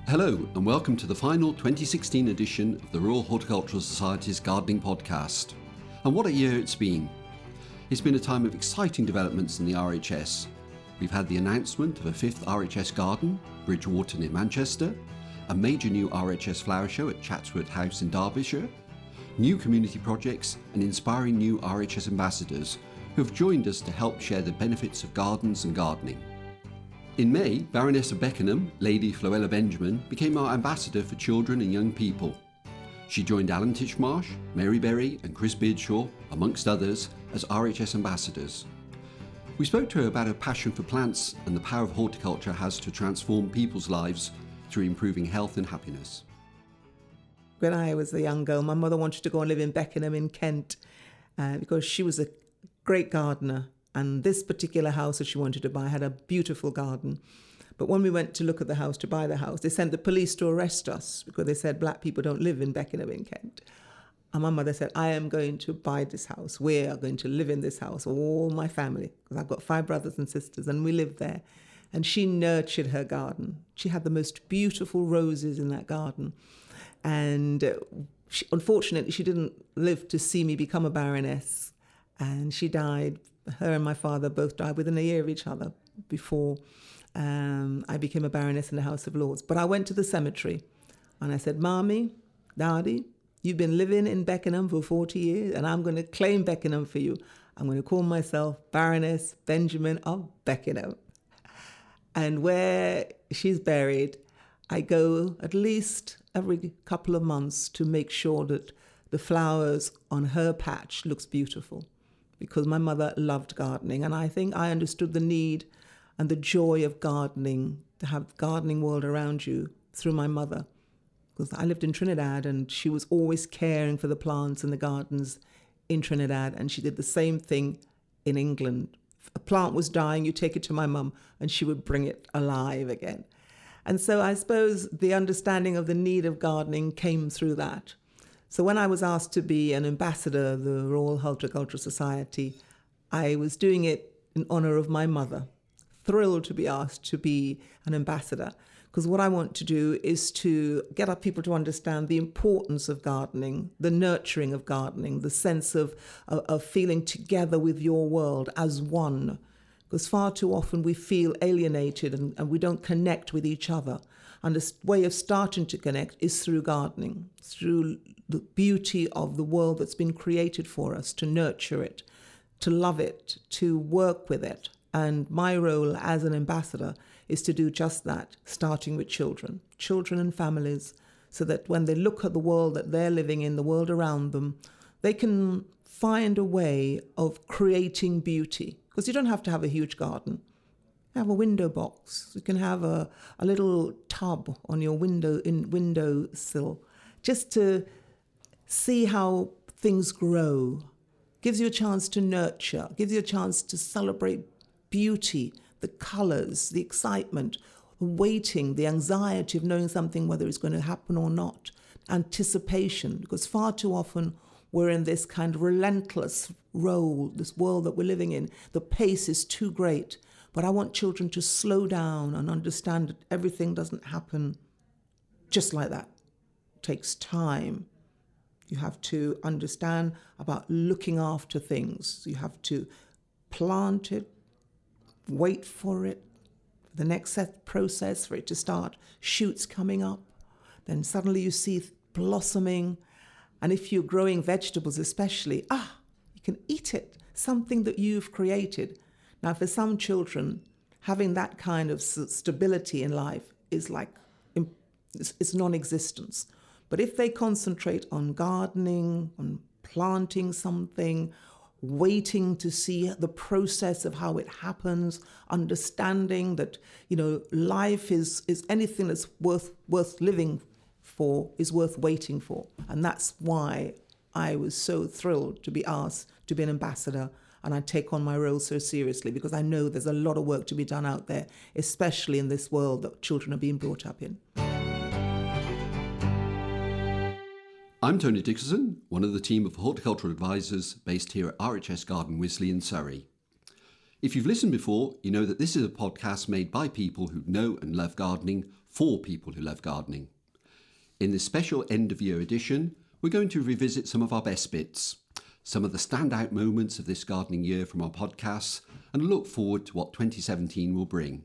Hello and welcome to the final 2016 edition of the Royal Horticultural Society's Gardening Podcast. And what a year it's been. It's been a time of exciting developments in the RHS. We've had the announcement of a 5th RHS garden, Bridgewater near Manchester, a major new RHS flower show at Chatsworth House in Derbyshire, new community projects and inspiring new RHS ambassadors who have joined us to help share the benefits of gardens and gardening. In May, Baroness of Beckenham, Lady Floella Benjamin, became our ambassador for children and young people. She joined Alan Titchmarsh, Mary Berry and Chris Beardshaw, amongst others, as RHS ambassadors. We spoke to her about her passion for plants and the power of horticulture has to transform people's lives through improving health and happiness. When I was a young girl, my mother wanted to go and live in Beckenham in Kent because she was a great gardener. And this particular house that she wanted to buy had a beautiful garden. But when we went to look at the house, to buy the house, they sent the police to arrest us because they said black people don't live in Beckenham in Kent. And my mother said, I am going to buy this house. We are going to live in this house, all my family, because I've got 5 brothers and sisters, and we lived there. And she nurtured her garden. She had the most beautiful roses in that garden. And unfortunately, she didn't live to see me become a baroness. And she died. Her and my father both died within a year of each other before I became a baroness in the House of Lords. But I went to the cemetery and I said, Mommy, Daddy, you've been living in Beckenham for 40 years and I'm going to claim Beckenham for you. I'm going to call myself Baroness Benjamin of Beckenham. And where she's buried, I go at least every couple of months to make sure that the flowers on her patch looks beautiful. Because my mother loved gardening, and I think I understood the need and the joy of gardening, to have the gardening world around you through my mother. Because I lived in Trinidad, and she was always caring for the plants and the gardens in Trinidad, and she did the same thing in England. If a plant was dying, you take it to my mum, and she would bring it alive again. And so I suppose the understanding of the need of gardening came through that. So when I was asked to be an ambassador of the Royal Horticultural Society, I was doing it in honour of my mother. Thrilled to be asked to be an ambassador, because what I want to do is to get our people to understand the importance of gardening, the nurturing of gardening, the sense of feeling together with your world as one. Because far too often we feel alienated and we don't connect with each other. And the way of starting to connect is through gardening, through the beauty of the world that's been created for us, to nurture it, to love it, to work with it. And my role as an ambassador is to do just that, starting with children and families, so that when they look at the world that they're living in, the world around them, they can find a way of creating beauty. Because you don't have to have a huge garden. Have a window box. You can have a little tub on your windowsill, just to see how things grow. Gives you a chance to nurture. Gives you a chance to celebrate beauty, the colours, the excitement, the waiting, the anxiety of knowing something, whether it's going to happen or not. Anticipation, because far too often we're in this kind of relentless role, this world that we're living in. The pace is too great. But I want children to slow down and understand that everything doesn't happen just like that. It takes time. You have to understand about looking after things. You have to plant it, wait for it, the next set process for it to start, shoots coming up. Then suddenly you see blossoming. And if you're growing vegetables especially, you can eat it, something that you've created. Now, for some children, having that kind of stability in life is like, it's non-existence. But if they concentrate on gardening, on planting something, waiting to see the process of how it happens, understanding that, life is anything that's worth living for, is worth waiting for. And that's why I was so thrilled to be asked to be an ambassador. And I take on my role so seriously because I know there's a lot of work to be done out there, especially in this world that children are being brought up in. I'm Tony Dickerson, one of the team of horticultural advisors based here at RHS Garden Wisley in Surrey. If you've listened before, you know that this is a podcast made by people who know and love gardening for people who love gardening. In this special end-of-year edition, we're going to revisit some of our best bits, some of the standout moments of this gardening year from our podcasts, and look forward to what 2017 will bring.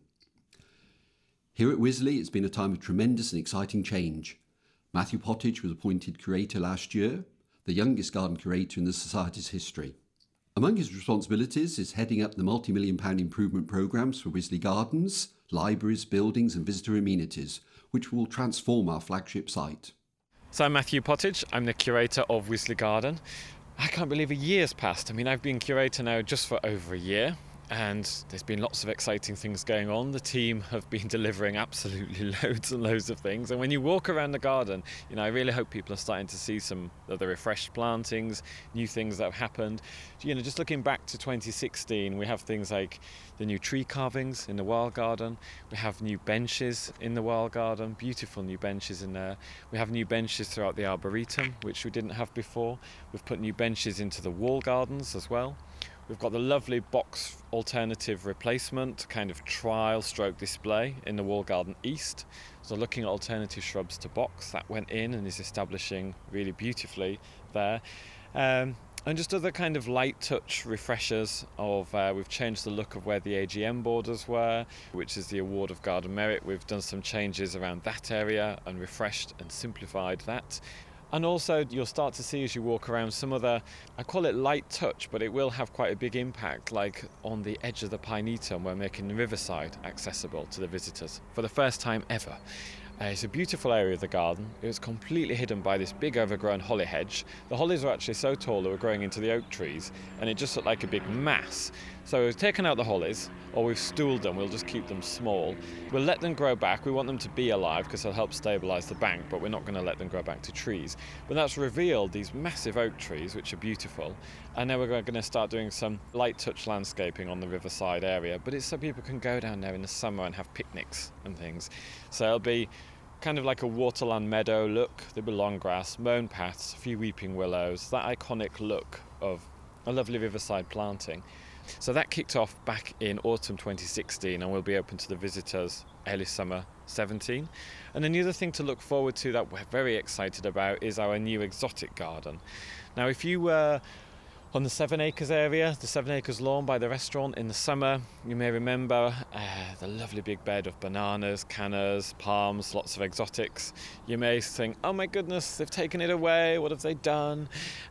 Here at Wisley, it's been a time of tremendous and exciting change. Matthew Pottage was appointed curator last year, the youngest garden curator in the Society's history. Among his responsibilities is heading up the multi-million-pound improvement programmes for Wisley Gardens, libraries, buildings and visitor amenities, which will transform our flagship site. So I'm Matthew Pottage, I'm the curator of Wisley Garden. I can't believe a year's passed. I've been curator now just for over a year. And there's been lots of exciting things going on. The team have been delivering absolutely loads and loads of things. And when you walk around the garden, I really hope people are starting to see some of the refreshed plantings, new things that have happened. Just looking back to 2016, we have things like the new tree carvings in the wild garden. We have new benches in the wild garden, beautiful new benches in there. We have new benches throughout the Arboretum, which we didn't have before. We've put new benches into the wall gardens as well. We've got the lovely box alternative replacement kind of trial stroke display in the wall garden east. So looking at alternative shrubs to box, that went in and is establishing really beautifully there. And just other kind of light touch refreshers of, we've changed the look of where the AGM borders were, which is the Award of Garden Merit. We've done some changes around that area and refreshed and simplified that. And also you'll start to see as you walk around some other, I call it light touch, but it will have quite a big impact, like on the edge of the Pinetum, we're making the riverside accessible to the visitors for the first time ever. It's a beautiful area of the garden. It was completely hidden by this big overgrown holly hedge. The hollies were actually so tall they were growing into the oak trees, and it just looked like a big mass. So we've taken out the hollies, or we've stooled them. We'll just keep them small. We'll let them grow back. We want them to be alive because they'll help stabilise the bank, but we're not going to let them grow back to trees. But that's revealed these massive oak trees, which are beautiful. And now we're going to start doing some light touch landscaping on the riverside area, but it's so people can go down there in the summer and have picnics and things. So it'll be kind of like a waterland meadow look. There'll be long grass, mown paths, a few weeping willows, that iconic look of a lovely riverside planting. So that kicked off back in autumn 2016 and will be open to the visitors early summer 17. And then the other thing to look forward to that we're very excited about is our new exotic garden. Now if you were on the 7 Acres area, the 7 Acres lawn by the restaurant in the summer, you may remember the lovely big bed of bananas, cannas, palms, lots of exotics. You may think, oh my goodness, they've taken it away, what have they done?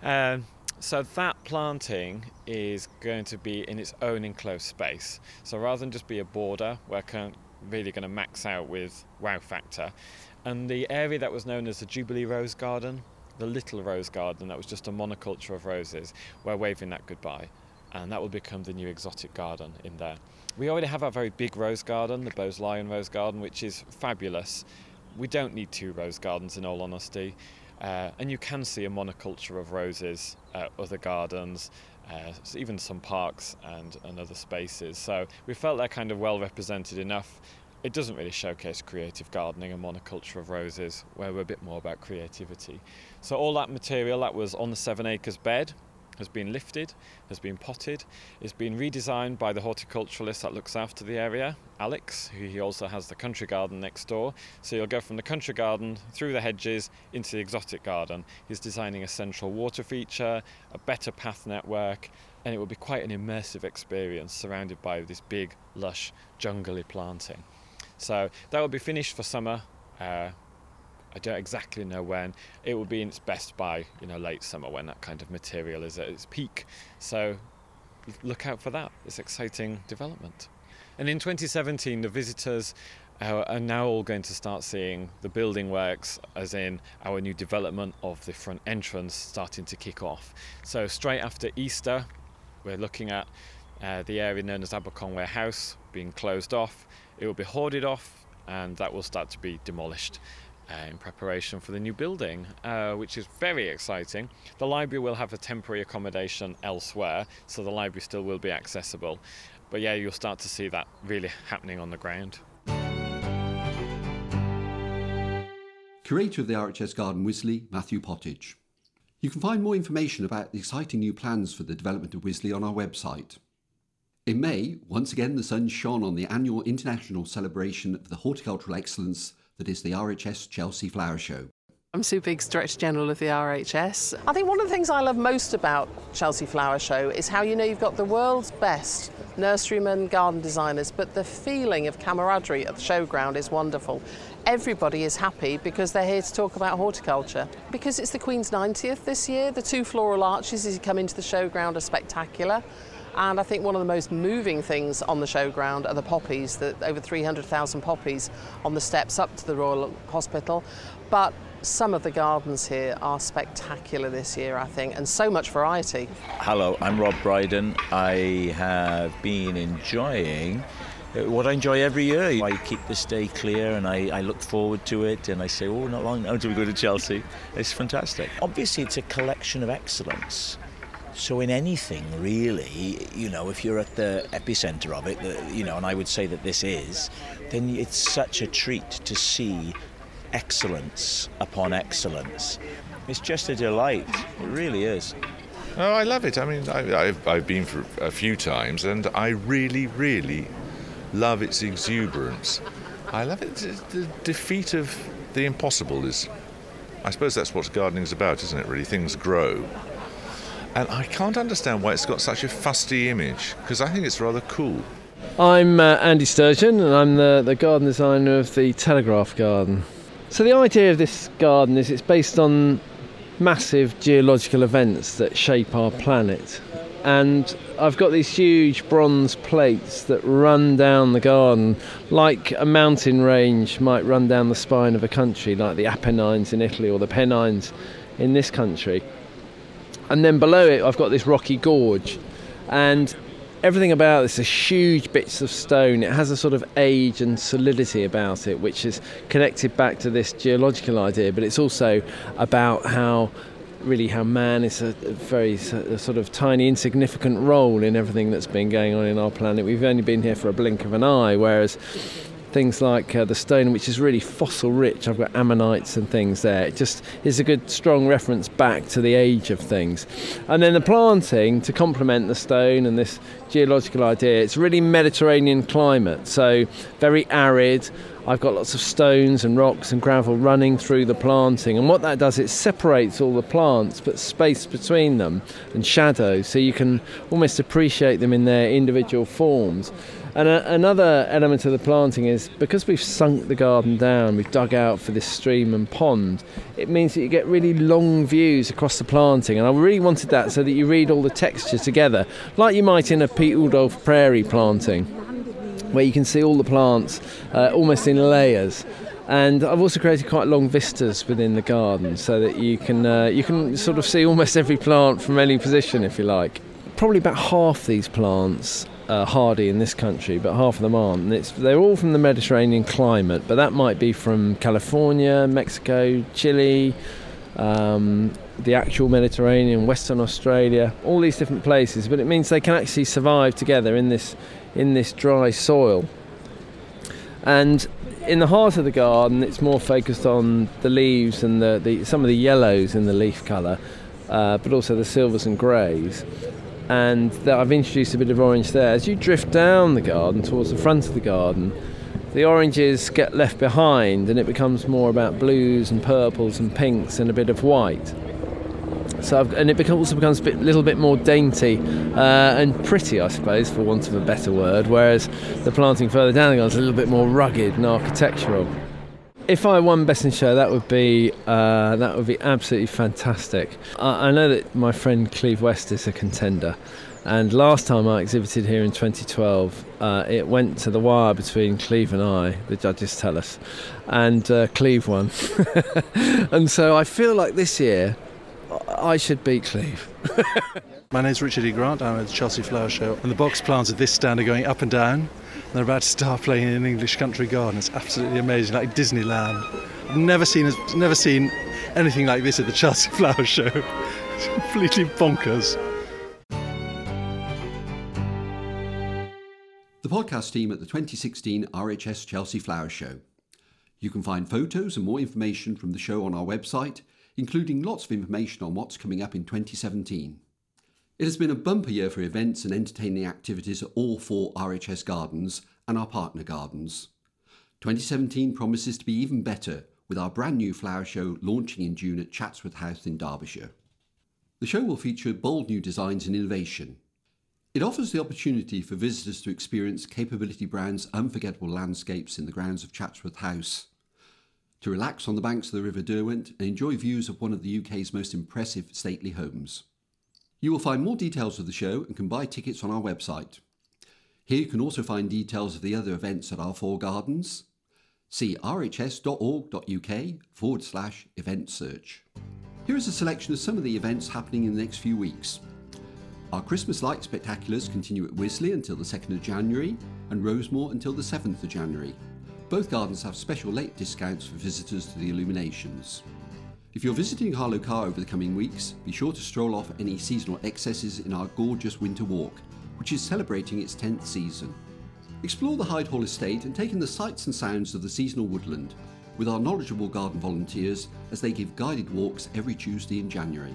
So that planting is going to be in its own enclosed space. So rather than just be a border, we're really going to max out with wow factor. And the area that was known as the Jubilee Rose Garden, the little rose garden that was just a monoculture of roses, we're waving that goodbye, and that will become the new exotic garden in there. We already have our very big rose garden, the Bowes Lion Rose Garden, which is fabulous. We don't need 2 rose gardens in all honesty, and you can see a monoculture of roses at other gardens, even some parks and other spaces. So we felt they're kind of well represented enough. It doesn't really showcase creative gardening and monoculture of roses, where we're a bit more about creativity. So all that material that was on the 7 Acres bed has been lifted, has been potted. It's been redesigned by the horticulturalist that looks after the area, Alex, who he also has the country garden next door. So you'll go from the country garden through the hedges into the exotic garden. He's designing a central water feature, a better path network, and it will be quite an immersive experience surrounded by this big, lush, jungly planting. So that will be finished for summer. I don't exactly know when. It will be in its best by late summer, when that kind of material is at its peak. So look out for that. It's exciting development. And in 2017, the visitors are now all going to start seeing the building works, as in our new development of the front entrance starting to kick off. So straight after Easter, we're looking at the area known as Aberconway House being closed off. It will be hoarded off, and that will start to be demolished in preparation for the new building, which is very exciting. The library will have a temporary accommodation elsewhere, so the library still will be accessible. But yeah, you'll start to see that really happening on the ground. Curator of the RHS Garden Wisley, Matthew Pottage. You can find more information about the exciting new plans for the development of Wisley on our website. In May, once again the sun shone on the annual international celebration of the horticultural excellence that is the RHS Chelsea Flower Show. I'm Sue Biggs, Director General of the RHS. I think one of the things I love most about Chelsea Flower Show is how you've got the world's best nurserymen, garden designers, but the feeling of camaraderie at the showground is wonderful. Everybody is happy because they're here to talk about horticulture. Because it's the Queen's 90th this year, the 2 floral arches as you come into the showground are spectacular. And I think one of the most moving things on the showground are the poppies, over 300,000 poppies on the steps up to the Royal Hospital. But some of the gardens here are spectacular this year, I think, and so much variety. Hello, I'm Rob Bryden. I have been enjoying what I enjoy every year. I keep this day clear and I look forward to it, and I say, oh, not long now until we go to Chelsea. It's fantastic. Obviously, it's a collection of excellence. So in anything, really, if you're at the epicentre of it, and I would say that this is, then it's such a treat to see excellence upon excellence. It's just a delight. It really is. Oh, I love it. I mean, I've been for a few times, and I really, really love its exuberance. I love it. The defeat of the impossible is, I suppose that's what gardening's about, isn't it, really? Things grow. And I can't understand why it's got such a fusty image, because I think it's rather cool. I'm Andy Sturgeon, and I'm the garden designer of the Telegraph Garden. So the idea of this garden is it's based on massive geological events that shape our planet. And I've got these huge bronze plates that run down the garden like a mountain range might run down the spine of a country, like the Apennines in Italy or the Pennines in this country. And then below it I've got this rocky gorge, and everything about this are huge bits of stone. It has a sort of age and solidity about it, which is connected back to this geological idea, but it's also about how man is a very sort of tiny, insignificant role in everything that's been going on in our planet. We've only been here for a blink of an eye, whereas things like the stone, which is really fossil rich, I've got ammonites and things there. It just is a good strong reference back to the age of things. And then the planting to complement the stone and this geological idea, it's really Mediterranean climate, so very arid. I've got lots of stones and rocks and gravel running through the planting, and what that does, it separates all the plants, puts space between them and shadow, so you can almost appreciate them in their individual forms. And another element of the planting is, because we've sunk the garden down, we've dug out for this stream and pond, it means that you get really long views across the planting, and I really wanted that so that you read all the texture together, like you might in a Pete Rudolph prairie planting, where you can see all the plants almost in layers. And I've also created quite long vistas within the garden, so that you can sort of see almost every plant from any position, if you like. Probably about half these plants hardy in this country, but half of them aren't. And they're all from the Mediterranean climate, but that might be from California, Mexico, Chile, the actual Mediterranean, Western Australia, all these different places. But it means they can actually survive together in this dry soil. And in the heart of the garden, it's more focused on the leaves and some of the yellows in the leaf colour, but also the silvers and greys. And I've introduced a bit of orange there. As you drift down the garden towards the front of the garden, the oranges get left behind, and it becomes more about blues and purples and pinks and a bit of white. And it also becomes a little bit more dainty and pretty, I suppose, for want of a better word, whereas the planting further down the garden is a little bit more rugged and architectural. If I won Best in Show, that would be absolutely fantastic. I know that my friend Cleve West is a contender, and last time I exhibited here in 2012, it went to the wire between Cleve and I, the judges tell us, and Cleve won. And so I feel like this year I should beat Cleve. My name's Richard E. Grant, I'm at the Chelsea Flower Show, and the box plants at this stand are going up and down. They're about to start playing in an English country garden. It's absolutely amazing, like Disneyland. I've never seen anything like this at the Chelsea Flower Show. It's completely bonkers. The podcast team at the 2016 RHS Chelsea Flower Show. You can find photos and more information from the show on our website, including lots of information on what's coming up in 2017. It has been a bumper year for events and entertaining activities at all 4 RHS gardens and our partner gardens. 2017 promises to be even better, with our brand new flower show launching in June at Chatsworth House in Derbyshire. The show will feature bold new designs and innovation. It offers the opportunity for visitors to experience Capability Brand's unforgettable landscapes in the grounds of Chatsworth House, to relax on the banks of the River Derwent and enjoy views of one of the UK's most impressive stately homes. You will find more details of the show and can buy tickets on our website. Here you can also find details of the other events at our 4 gardens. See rhs.org.uk/event search. Here is a selection of some of the events happening in the next few weeks. Our Christmas light spectaculars continue at Wisley until the 2nd of January and Rosemore until the 7th of January. Both gardens have special late discounts for visitors to the illuminations. If you're visiting Harlow Carr over the coming weeks, be sure to stroll off any seasonal excesses in our gorgeous winter walk, which is celebrating its 10th season. Explore the Hyde Hall estate and take in the sights and sounds of the seasonal woodland, with our knowledgeable garden volunteers as they give guided walks every Tuesday in January.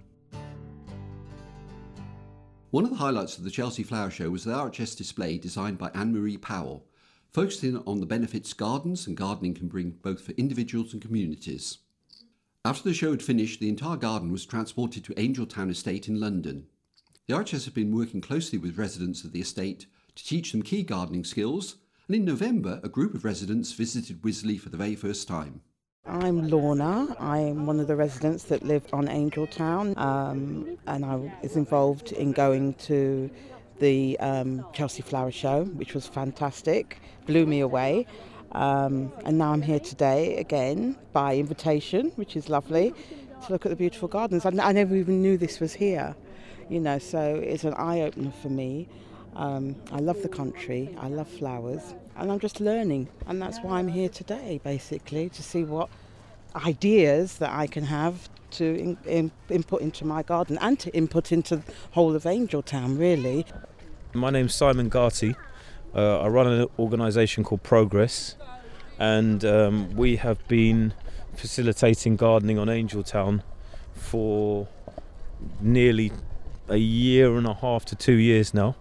One of the highlights of the Chelsea Flower Show was the RHS display designed by Anne-Marie Powell, focusing on the benefits gardens and gardening can bring both for individuals and communities. After the show had finished, the entire garden was transported to Angeltown Estate in London. The RHS have been working closely with residents of the estate to teach them key gardening skills, and in November a group of residents visited Wisley for the very first time. I'm Lorna. I'm one of the residents that live on Angeltown, and I was involved in going to the Chelsea Flower Show, which was fantastic, blew me away. And now I'm here today again by invitation, which is lovely, to look at the beautiful gardens. I never even knew this was here, so it's an eye-opener for me. I love the country, I love flowers, and I'm just learning, and that's why I'm here today, basically, to see what ideas that I can have to input into my garden and to input into the whole of Angeltown, really. My name's Simon Garty. I run an organisation called Progress, and we have been facilitating gardening on Angeltown for nearly a year and a half to 2 years now.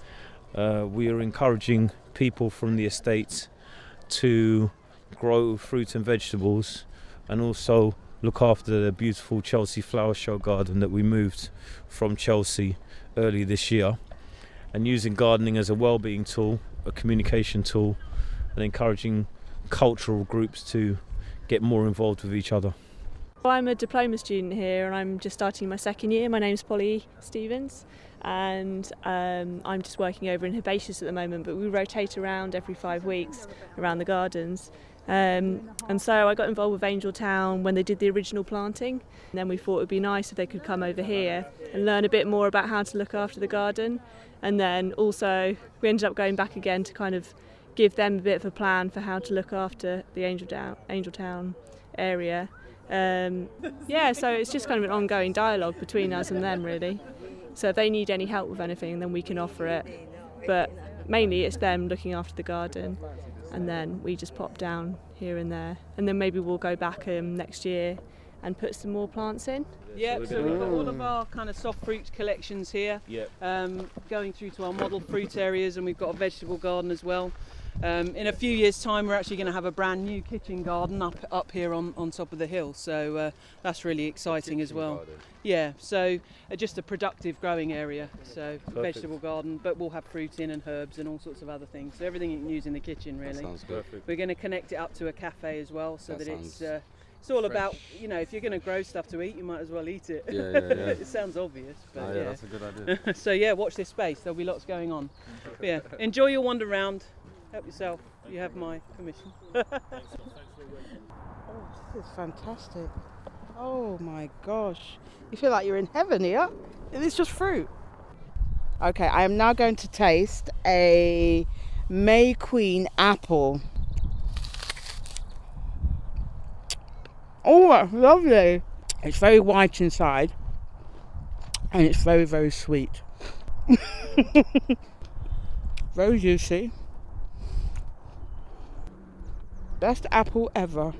We are encouraging people from the estate to grow fruit and vegetables and also look after the beautiful Chelsea Flower Show garden that we moved from Chelsea early this year, and using gardening as a well-being tool, a communication tool, and encouraging cultural groups to get more involved with each other. Well, I'm a diploma student here and I'm just starting my second year. My name's Polly Stevens, and I'm just working over in herbaceous at the moment, but we rotate around every 5 weeks around the gardens. And so I got involved with Angeltown when they did the original planting, and then we thought it would be nice if they could come over here and learn a bit more about how to look after the garden. And then also we ended up going back again to kind of give them a bit of a plan for how to look after the Angeltown area. So it's just kind of an ongoing dialogue between us and them, really. So if they need any help with anything, then we can offer it. But mainly it's them looking after the garden, and then we just pop down here and there. And then maybe we'll go back next year and put some more plants in. Yeah, so we've got all of our kind of soft fruit collections here, going through to our model fruit areas, and we've got a vegetable garden as well. In a few years' time, we're actually going to have a brand new kitchen garden up here on top of the hill, so that's really exciting as well. Garden. Yeah, so just a productive growing area, so perfect. Vegetable garden, but we'll have fruit in and herbs and all sorts of other things, so everything you can use in the kitchen, really. That sounds perfect. We're going to connect it up to a cafe as well, so that it's all fresh. About, if you're going to grow stuff to eat, you might as well eat it. Yeah. It sounds obvious, but yeah, that's a good idea. So watch this space, there'll be lots going on. But enjoy your wander round. Help yourself, you have my permission. Oh, this is fantastic. Oh my gosh. You feel like you're in heaven here. It's just fruit. Okay, I am now going to taste a May Queen apple. Oh, that's lovely. It's very white inside and it's very, very sweet. Very juicy. Best apple ever.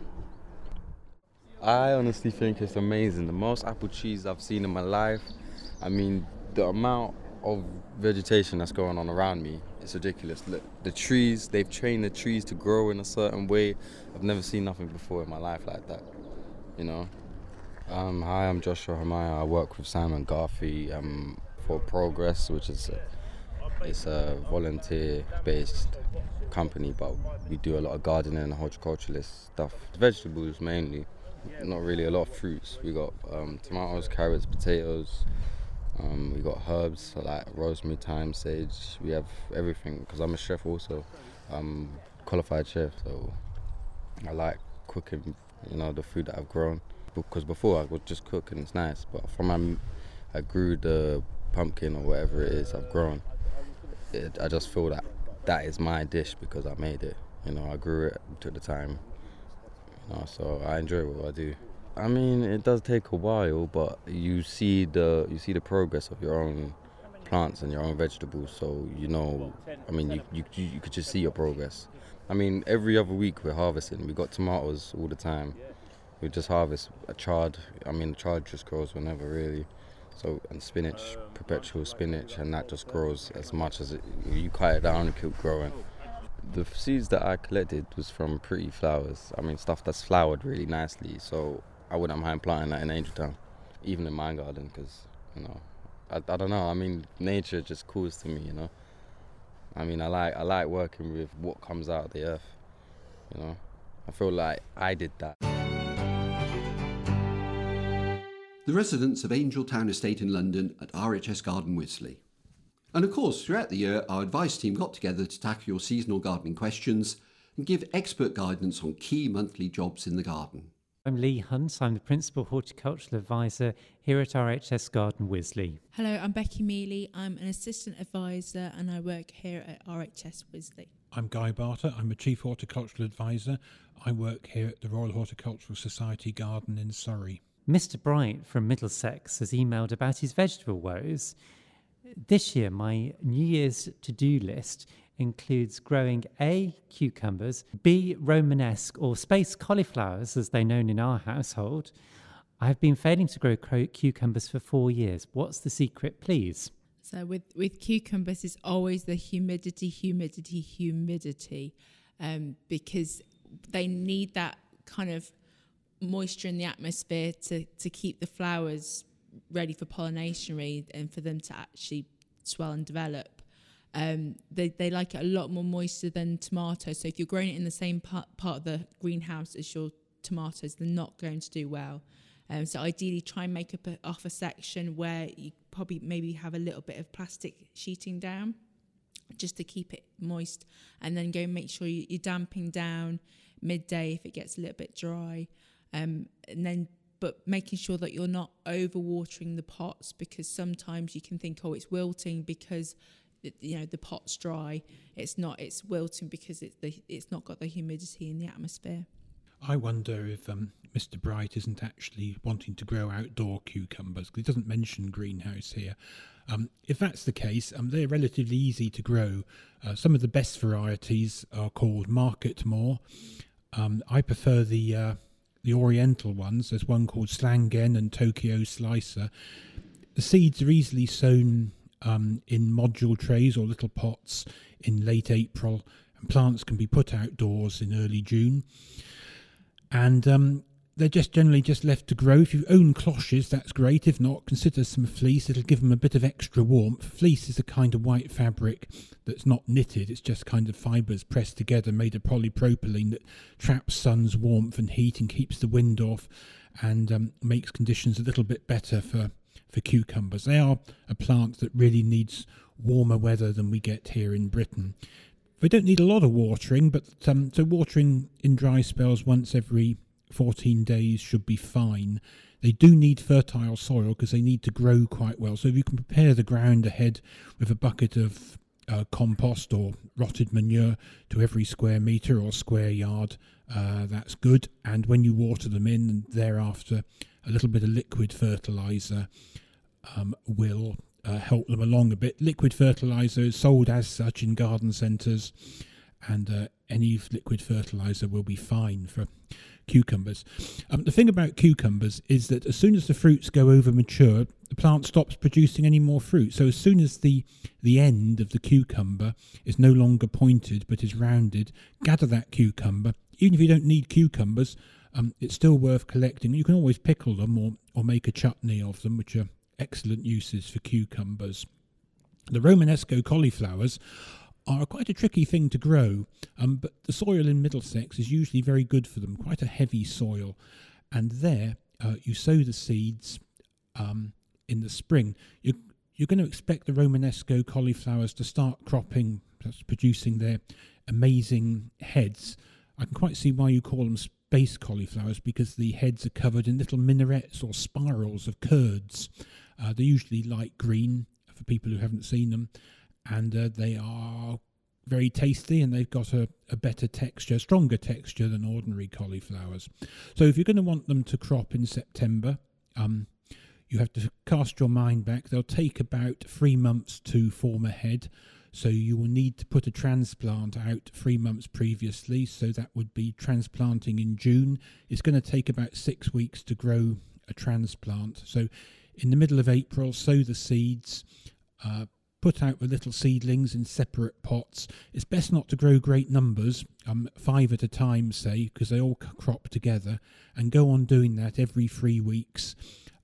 I honestly think it's amazing. The most apple cheese I've seen in my life. I mean, the amount of vegetation that's going on around me. It's ridiculous. Look, the trees, they've trained the trees to grow in a certain way. I've never seen nothing before in my life like that, you know. Hi, I'm Joshua Hamaya. I work with Simon Garthy for Progress, which is it's a volunteer-based company, but we do a lot of gardening and horticulturalist stuff. Vegetables mainly, not really a lot of fruits. We got tomatoes, carrots, potatoes. We got herbs like rosemary, thyme, sage. We have everything because I'm a chef also. I'm a qualified chef, so I like cooking, you know, the food that I've grown. Because before I would just cook and it's nice, but from I grew the pumpkin or whatever it is I've grown, I just feel that is my dish because I made it. You know, I grew it, took the time. You know, so I enjoy what I do. I mean, it does take a while, but you see the progress of your own plants and your own vegetables. So you know, I mean, you could just see your progress. I mean, every other week we're harvesting. We got tomatoes all the time. We just harvest a chard. I mean, the chard just grows whenever, really. So, and spinach, perpetual spinach, and that just grows as much as you cut it down and keep growing. The seeds that I collected was from pretty flowers. I mean, stuff that's flowered really nicely. So I wouldn't mind planting that in Angeltown, even in my garden, because, you know, I don't know. I mean, nature just calls to me, you know. I mean, I like working with what comes out of the earth, you know. I feel like I did that. The residents of Angeltown Estate in London at RHS Garden Wisley. And of course, throughout the year, our advice team got together to tackle your seasonal gardening questions and give expert guidance on key monthly jobs in the garden. I'm Lee Hunt. I'm the Principal Horticultural Advisor here at RHS Garden Wisley. Hello, I'm Becky Mealy. I'm an Assistant Advisor and I work here at RHS Wisley. I'm Guy Barter. I'm a Chief Horticultural Advisor. I work here at the Royal Horticultural Society Garden in Surrey. Mr. Bright from Middlesex has emailed about his vegetable woes. This year, my New Year's to-do list includes growing A, cucumbers, B, Romanesque or space cauliflowers as they're known in our household. I have been failing to grow cucumbers for 4 years. What's the secret, please? So with cucumbers, it's always the humidity, because they need that kind of moisture in the atmosphere to keep the flowers ready for pollination and for them to actually swell and develop. They like it a lot more moisture than tomatoes. So if you're growing it in the same part of the greenhouse as your tomatoes, they're not going to do well. So ideally try and make off a section where you probably maybe have a little bit of plastic sheeting down just to keep it moist, and then go and make sure you're damping down midday if it gets a little bit dry. But making sure that you're not overwatering the pots, because sometimes you can think, oh, it's wilting because the pot's dry. It's not. It's wilting because it's not got the humidity in the atmosphere. I wonder if Mr. Bright isn't actually wanting to grow outdoor cucumbers, because he doesn't mention greenhouse here. If that's the case, they're relatively easy to grow. Some of the best varieties are called Marketmore. I prefer the oriental ones. There's one called Slangen and Tokyo Slicer. The seeds are easily sown in module trays or little pots in late April, and plants can be put outdoors in early June. And they're generally left to grow. If you own cloches, that's great. If not, consider some fleece. It'll give them a bit of extra warmth. Fleece is a kind of white fabric that's not knitted. It's just kind of fibres pressed together, made of polypropylene, that traps sun's warmth and heat and keeps the wind off, and makes conditions a little bit better for cucumbers. They are a plant that really needs warmer weather than we get here in Britain. They don't need a lot of watering, but so watering in dry spells once every 14 days should be fine. They do need fertile soil because they need to grow quite well. So if you can prepare the ground ahead with a bucket of compost or rotted manure to every square metre or square yard, that's good. And when you water them in, and thereafter a little bit of liquid fertiliser will help them along a bit. Liquid fertiliser is sold as such in garden centres, and any liquid fertiliser will be fine for cucumbers. The thing about cucumbers is that as soon as the fruits go over mature, the plant stops producing any more fruit. So as soon as the end of the cucumber is no longer pointed but is rounded, gather that cucumber. Even if you don't need cucumbers, it's still worth collecting. You can always pickle them or make a chutney of them, which are excellent uses for cucumbers. The Romanesco cauliflowers are quite a tricky thing to grow, but the soil in Middlesex is usually very good for them, quite a heavy soil. And there you sow the seeds in the spring. You're going to expect the Romanesco cauliflowers to start cropping, producing their amazing heads. I can quite see why you call them space cauliflowers, because the heads are covered in little minarets or spirals of curds. They're usually light green for people who haven't seen them, and they are very tasty, and they've got a better texture, stronger texture than ordinary cauliflowers. So if you're going to want them to crop in September, you have to cast your mind back. They'll take about 3 months to form a head, so you will need to put a transplant out 3 months previously, so that would be transplanting in June. It's going to take about 6 weeks to grow a transplant. So in the middle of April, sow the seeds, put out the little seedlings in separate pots. It's best not to grow great numbers, 5 at a time, say, because they all crop together, and go on doing that every 3 weeks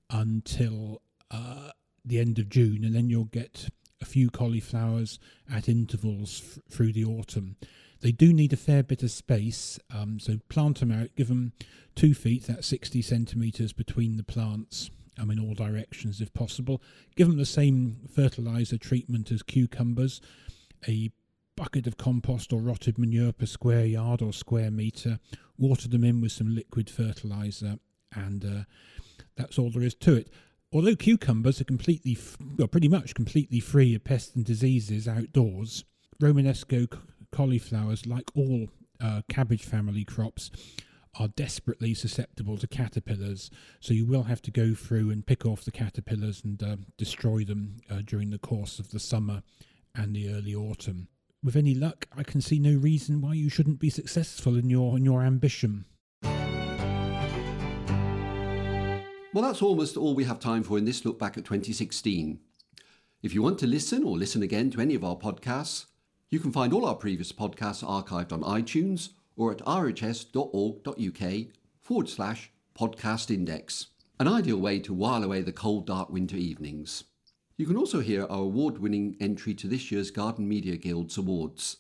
until the end of June, and then you'll get a few cauliflowers at intervals through the autumn. They do need a fair bit of space, so plant them out, give them 2 feet, that's 60 centimetres between the plants, in all directions if possible. Give them the same fertiliser treatment as cucumbers, a bucket of compost or rotted manure per square yard or square metre, water them in with some liquid fertiliser, and that's all there is to it. Although cucumbers are pretty much completely free of pests and diseases outdoors, Romanesco cauliflowers, like all cabbage family crops, are desperately susceptible to caterpillars, so you will have to go through and pick off the caterpillars and destroy them during the course of the summer and the early autumn. With any luck, I can see no reason why you shouldn't be successful in your ambition. Well, that's almost all we have time for in this look back at 2016. If you want to listen or listen again to any of our podcasts, you can find all our previous podcasts archived on iTunes or at rhs.org.uk/podcast index, an ideal way to while away the cold, dark winter evenings. You can also hear our award-winning entry to this year's Garden Media Guild's awards,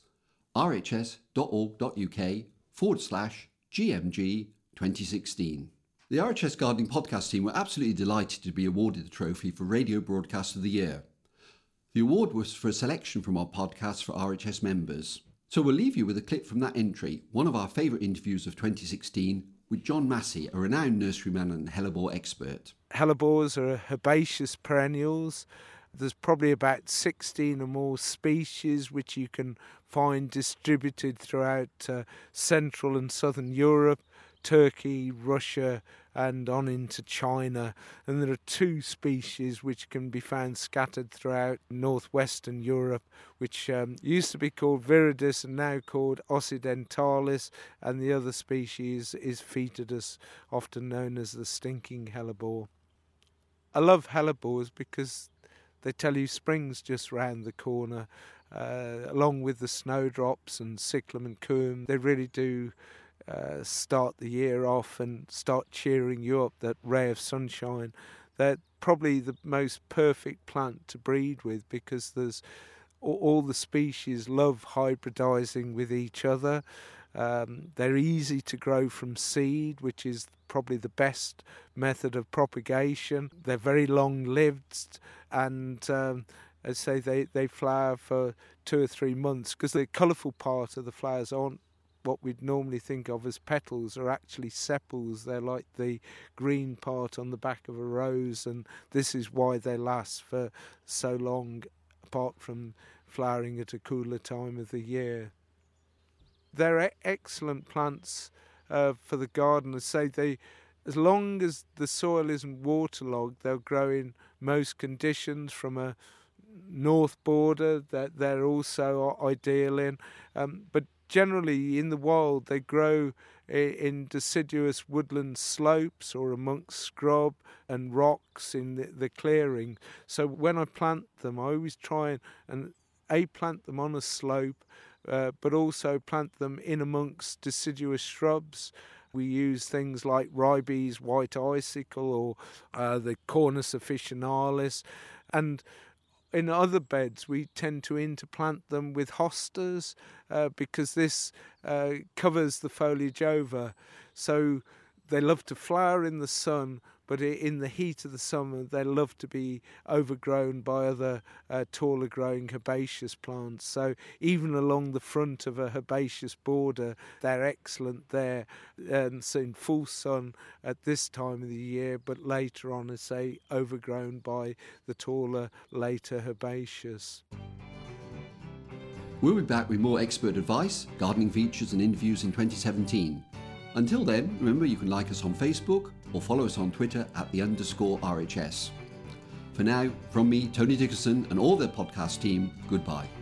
rhs.org.uk/GMG 2016. The RHS Gardening Podcast team were absolutely delighted to be awarded the trophy for Radio Broadcast of the Year. The award was for a selection from our podcasts for RHS members. So we'll leave you with a clip from that entry, one of our favourite interviews of 2016, with John Massey, a renowned nurseryman and hellebore expert. Hellebores are herbaceous perennials. There's probably about 16 or more species which you can find distributed throughout Central and Southern Europe, Turkey, Russia, and on into China. And there are 2 species which can be found scattered throughout northwestern Europe, which used to be called Viridis and now called Occidentalis, and the other species is Phaetodus, often known as the stinking hellebore. I love hellebores because they tell you spring's just round the corner, along with the snowdrops and cyclamen coum. They really do start the year off and start cheering you up, that ray of sunshine. They're probably the most perfect plant to breed with, because there's all the species love hybridizing with each other. They're easy to grow from seed, which is probably the best method of propagation. They're very long-lived, and I say they flower for 2 or 3 months, because the colourful part of the flowers aren't what we'd normally think of as petals, are actually sepals. They're like the green part on the back of a rose, and this is why they last for so long, apart from flowering at a cooler time of the year. They're excellent plants for the gardeners. Say as long as the soil isn't waterlogged, they'll grow in most conditions. From a north border that they're also ideal in, but generally in the wild they grow in deciduous woodland slopes or amongst scrub and rocks in the clearing. So when I plant them, I always try and plant them on a slope, but also plant them in amongst deciduous shrubs. We use things like Ribes white icicle or the Cornus officinalis, and in other beds we tend to interplant them with hostas because this covers the foliage over. So they love to flower in the sun, but in the heat of the summer they love to be overgrown by other taller growing herbaceous plants. So even along the front of a herbaceous border they're excellent there, and so in full sun at this time of the year, but later on, as say, overgrown by the taller later herbaceous. We'll be back with more expert advice, gardening features and interviews in 2017. Until then, remember you can like us on Facebook or follow us on Twitter at @_RHS. For now, from me, Tony Dickerson, and all the podcast team, goodbye.